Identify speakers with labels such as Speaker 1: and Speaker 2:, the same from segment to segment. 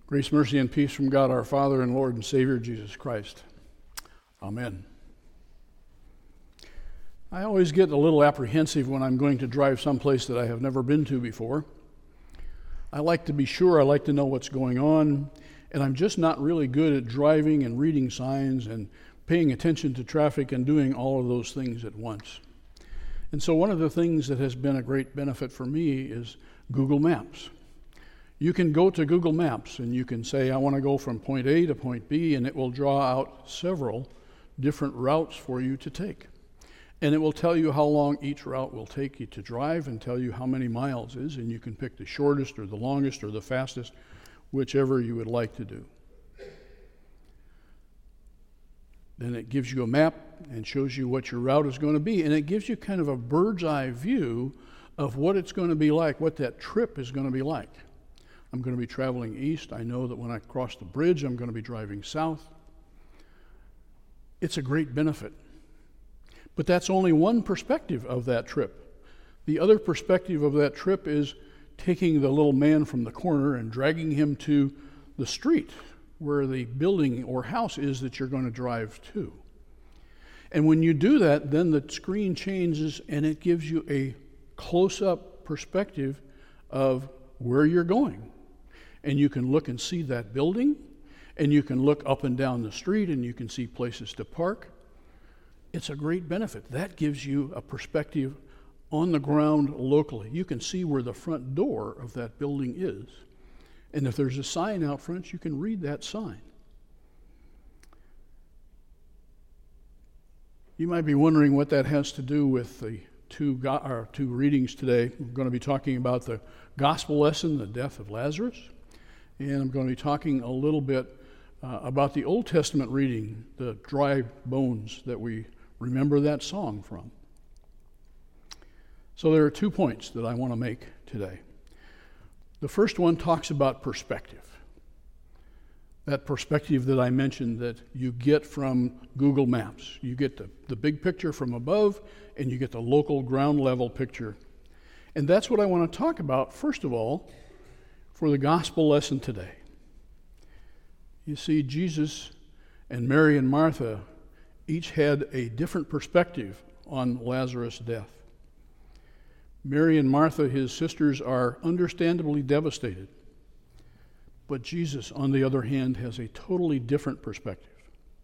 Speaker 1: Grace, mercy, and peace from God our Father and Lord and Savior, Jesus Christ. Amen. I always get a little apprehensive when I'm going to drive someplace that I have never been to before. I like to be sure, I like to know what's going on, and I'm just not really good at driving and reading signs and paying attention to traffic and doing all of those things at once. And so one of the things that has been a great benefit for me is Google Maps. You can go to Google Maps and you can say, I want to go from point A to point B, and it will draw out several different routes for you to take. And it will tell you how long each route will take you to drive and tell you how many miles is, and you can pick the shortest or the longest or the fastest, whichever you would like to do. Then it gives you a map and shows you what your route is going to be, and it gives you kind of a bird's eye view of what it's going to be like, what that trip is going to be like. I'm going to be traveling east. I know that when I cross the bridge, I'm going to be driving south. It's a great benefit. But that's only one perspective of that trip. The other perspective of that trip is taking the little man from the corner and dragging him to the street where the building or house is that you're going to drive to. And when you do that, then the screen changes and it gives you a close-up perspective of where you're going. And you can look and see that building, and you can look up and down the street, and you can see places to park. It's a great benefit. That gives you a perspective on the ground locally. You can see where the front door of that building is. And if there's a sign out front, you can read that sign. You might be wondering what that has to do with the two readings today. We're going to be talking about the gospel lesson, the death of Lazarus. And I'm going to be talking a little bit about the Old Testament reading, the dry bones that we remember that song from. So there are 2 points that I want to make today. The first one talks about perspective. That perspective that I mentioned that you get from Google Maps. You get the big picture from above, and you get the local ground level picture. And that's what I want to talk about, first of all, for the gospel lesson today. You see, Jesus and Mary and Martha each had a different perspective on Lazarus' death. Mary and Martha, his sisters, are understandably devastated. But Jesus, on the other hand, has a totally different perspective.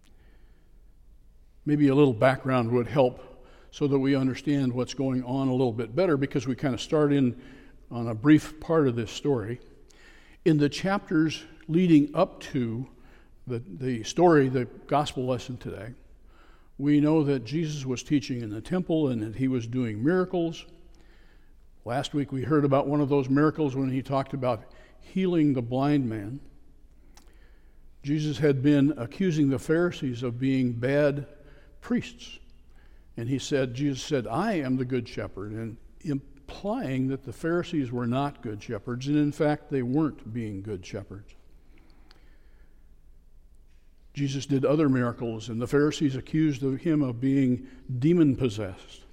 Speaker 1: Maybe a little background would help so that we understand what's going on a little bit better, because we kind of start in on a brief part of this story. In the chapters leading up to the story, the gospel lesson today, we know that Jesus was teaching in the temple and that he was doing miracles. Last week we heard about one of those miracles when he talked about healing the blind man. Jesus had been accusing the Pharisees of being bad priests. And Jesus said, I am the good shepherd, and implying that the Pharisees were not good shepherds, and in fact they weren't being good shepherds. Jesus did other miracles, and the Pharisees accused him of being demon-possessed.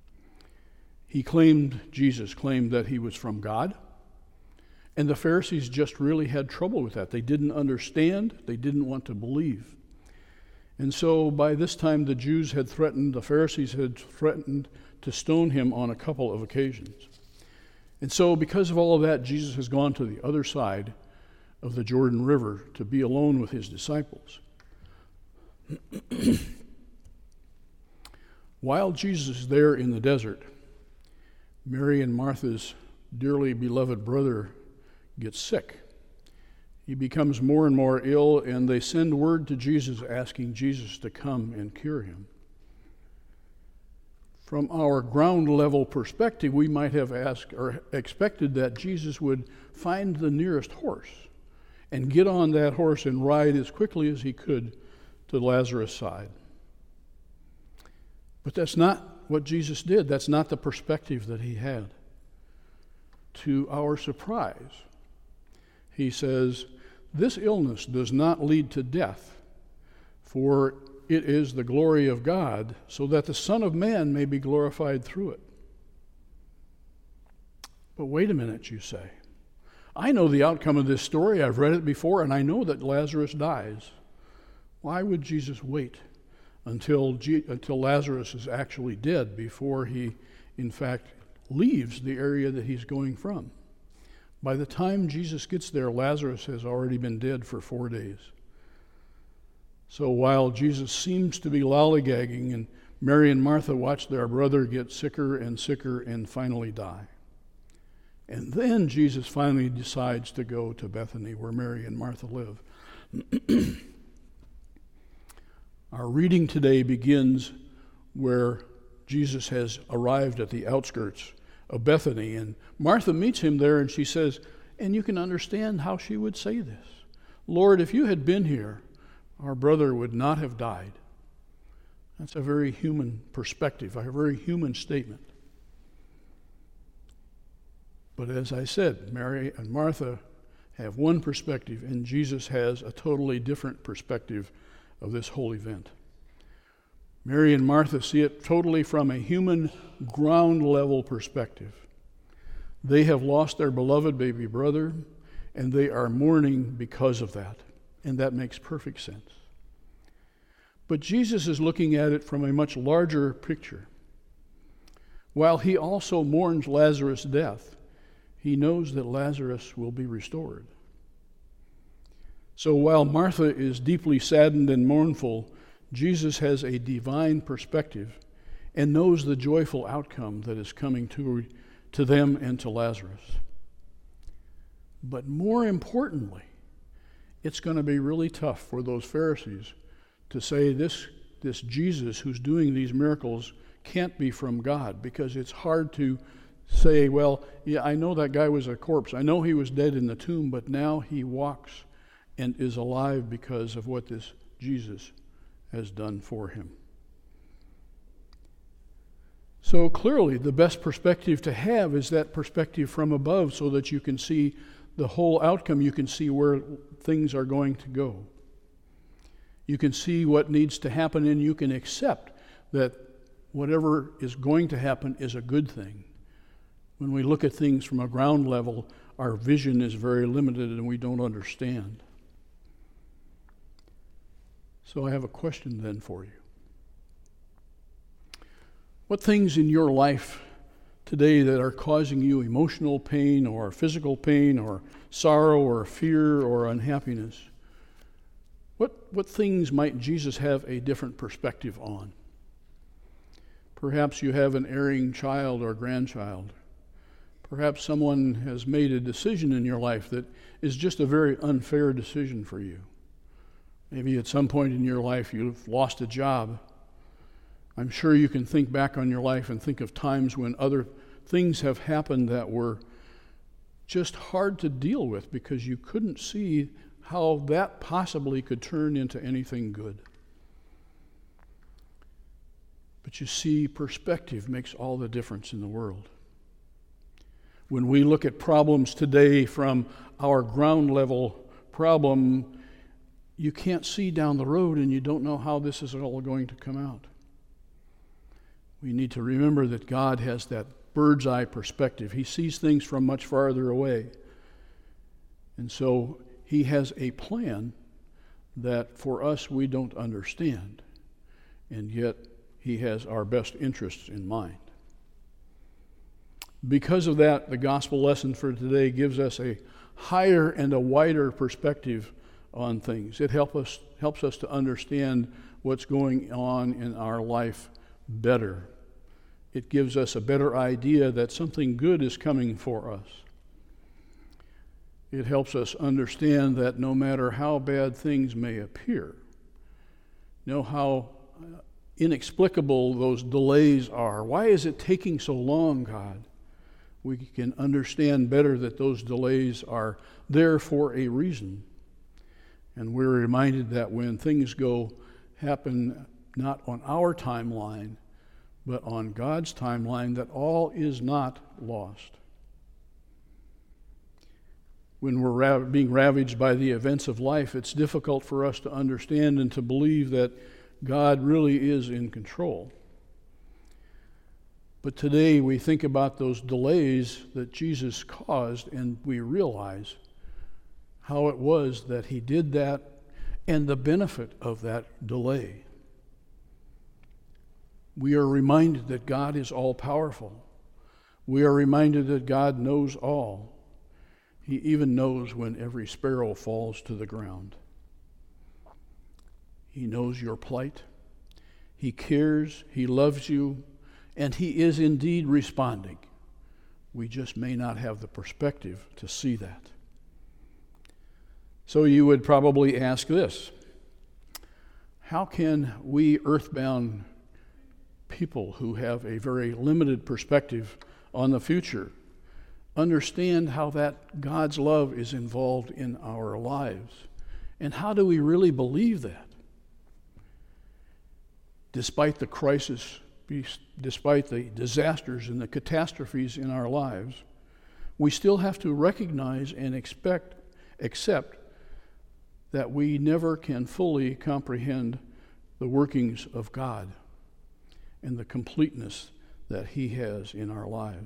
Speaker 1: Jesus claimed that he was from God, and the Pharisees just really had trouble with that. They didn't understand, they didn't want to believe. And so by this time the Pharisees had threatened to stone him on a couple of occasions. And so because of all of that, Jesus has gone to the other side of the Jordan River to be alone with his disciples. While Jesus is there in the desert, Mary and Martha's dearly beloved brother gets sick. He becomes more and more ill, and they send word to Jesus asking Jesus to come and cure him. From our ground level perspective, we might have asked or expected that Jesus would find the nearest horse and get on that horse and ride as quickly as he could to Lazarus' side. But that's not what Jesus did. That's not the perspective that he had. To our surprise, he says, this illness does not lead to death, for it is the glory of God, so that the Son of Man may be glorified through it. But wait a minute, you say. I know the outcome of this story. I've read it before, and I know that Lazarus dies. Why would Jesus wait until Lazarus is actually dead before he, in fact, leaves the area that he's going from? By the time Jesus gets there, Lazarus has already been dead for 4 days. So while Jesus seems to be lollygagging, and Mary and Martha watch their brother get sicker and sicker and finally die. And then Jesus finally decides to go to Bethany, where Mary and Martha live. Our reading today begins where Jesus has arrived at the outskirts of Bethany, and Martha meets him there, and she says, and you can understand how she would say this, Lord, if you had been here, our brother would not have died. That's a very human perspective, a very human statement. But as I said, Mary and Martha have one perspective, and Jesus has a totally different perspective of this whole event. Mary and Martha see it totally from a human ground level perspective. They have lost their beloved baby brother, and they are mourning because of that. And that makes perfect sense. But Jesus is looking at it from a much larger picture. While he also mourns Lazarus' death, he knows that Lazarus will be restored. So while Martha is deeply saddened and mournful, Jesus has a divine perspective and knows the joyful outcome that is coming to them and to Lazarus. But more importantly, it's going to be really tough for those Pharisees to say this Jesus who's doing these miracles can't be from God, because it's hard to say, well, yeah, I know that guy was a corpse. I know he was dead in the tomb, but now he walks and is alive because of what this Jesus has done for him. So clearly, the best perspective to have is that perspective from above, so that you can see the whole outcome. You can see where things are going to go. You can see what needs to happen, and you can accept that whatever is going to happen is a good thing. When we look at things from a ground level, our vision is very limited and we don't understand. So I have a question then for you. What things in your life today that are causing you emotional pain or physical pain or sorrow or fear or unhappiness, what things might Jesus have a different perspective on? Perhaps you have an erring child or grandchild. Perhaps someone has made a decision in your life that is just a very unfair decision for you. Maybe at some point in your life you've lost a job. I'm sure you can think back on your life and think of times when other things have happened that were just hard to deal with because you couldn't see how that possibly could turn into anything good. But you see, perspective makes all the difference in the world. When we look at problems today from our ground level problem, you can't see down the road and you don't know how this is all going to come out. We need to remember that God has that bird's eye perspective. He sees things from much farther away. And so he has a plan that for us we don't understand. And yet he has our best interests in mind. Because of that, the gospel lesson for today gives us a higher and a wider perspective on things. It helps us to understand what's going on in our life better. It gives us a better idea that something good is coming for us. It helps us understand that no matter how bad things may appear, know how inexplicable those delays are. Why is it taking so long, God? We can understand better that those delays are there for a reason. And we're reminded that when things happen not on our timeline, but on God's timeline, that all is not lost. When we're being ravaged by the events of life, it's difficult for us to understand and to believe that God really is in control. But today we think about those delays that Jesus caused, and we realize how it was that he did that and the benefit of that delay. We are reminded that God is all-powerful. We are reminded that God knows all. He even knows when every sparrow falls to the ground. He knows your plight. He cares. He loves you. And he is indeed responding. We just may not have the perspective to see that. So you would probably ask this: how can we earthbound people who have a very limited perspective on the future understand how that God's love is involved in our lives? And how do we really believe that? Despite the crisis, despite the disasters and the catastrophes in our lives, we still have to recognize and accept that we never can fully comprehend the workings of God and the completeness that he has in our lives.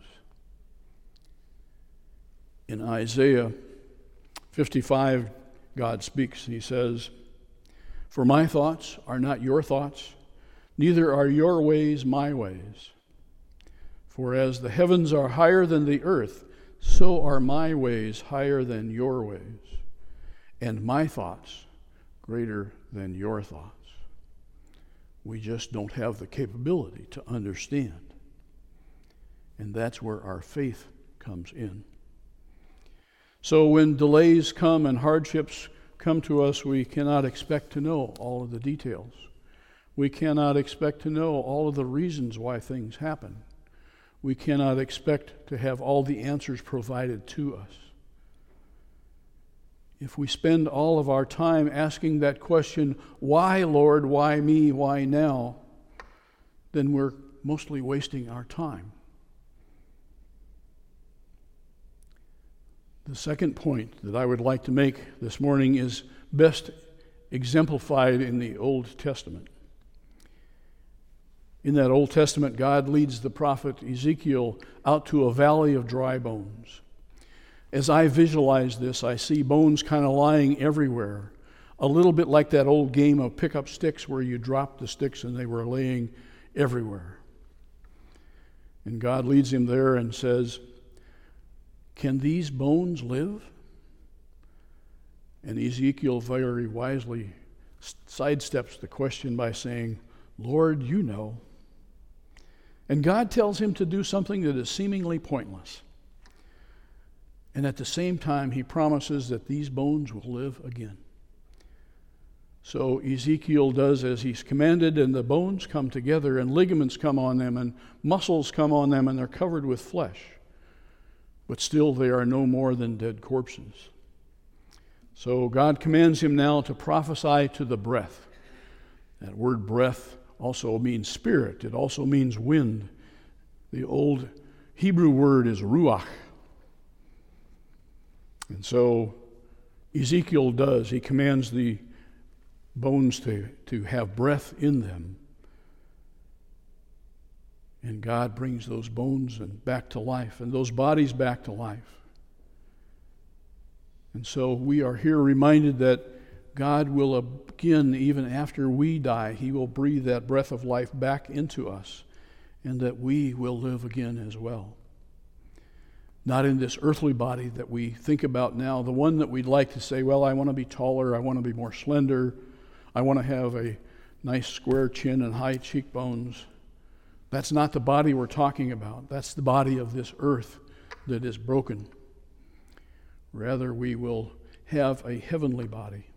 Speaker 1: In Isaiah 55, God speaks. He says, "For my thoughts are not your thoughts, neither are your ways my ways. For as the heavens are higher than the earth, so are my ways higher than your ways, and my thoughts greater than your thoughts." We just don't have the capability to understand. And that's where our faith comes in. So when delays come and hardships come to us, we cannot expect to know all of the details. We cannot expect to know all of the reasons why things happen. We cannot expect to have all the answers provided to us. If we spend all of our time asking that question, why, Lord, why me, why now, then we're mostly wasting our time. The second point that I would like to make this morning is best exemplified in the Old Testament. In that Old Testament, God leads the prophet Ezekiel out to a valley of dry bones. As I visualize this, I see bones kind of lying everywhere, a little bit like that old game of pick up sticks where you drop the sticks and they were laying everywhere. And God leads him there and says, "Can these bones live?" And Ezekiel very wisely sidesteps the question by saying, "Lord, you know." And God tells him to do something that is seemingly pointless. And at the same time, he promises that these bones will live again. So Ezekiel does as he's commanded, and the bones come together, and ligaments come on them, and muscles come on them, and they're covered with flesh. But still they are no more than dead corpses. So God commands him now to prophesy to the breath. That word breath also means spirit. It also means wind. The old Hebrew word is ruach. And so Ezekiel does. He commands the bones to have breath in them. And God brings those bones back to life and those bodies back to life. And so we are here reminded that God will again, even after we die, he will breathe that breath of life back into us, and that we will live again as well. Not in this earthly body that we think about now, the one that we'd like to say, well, I want to be taller, I want to be more slender, I want to have a nice square chin and high cheekbones. That's not the body we're talking about. That's the body of this earth that is broken. Rather, we will have a heavenly body.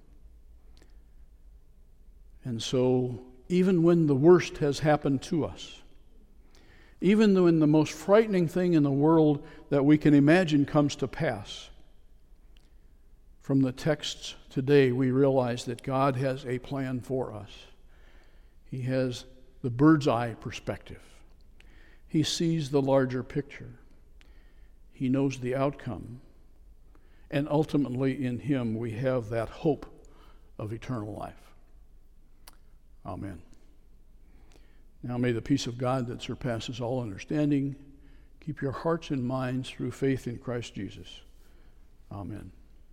Speaker 1: And so, even when the worst has happened to us, even when the most frightening thing in the world that we can imagine comes to pass, from the texts today, we realize that God has a plan for us. He has the bird's eye perspective. He sees the larger picture. He knows the outcome. And ultimately in him we have that hope of eternal life. Amen. Now may the peace of God that surpasses all understanding keep your hearts and minds through faith in Christ Jesus. Amen.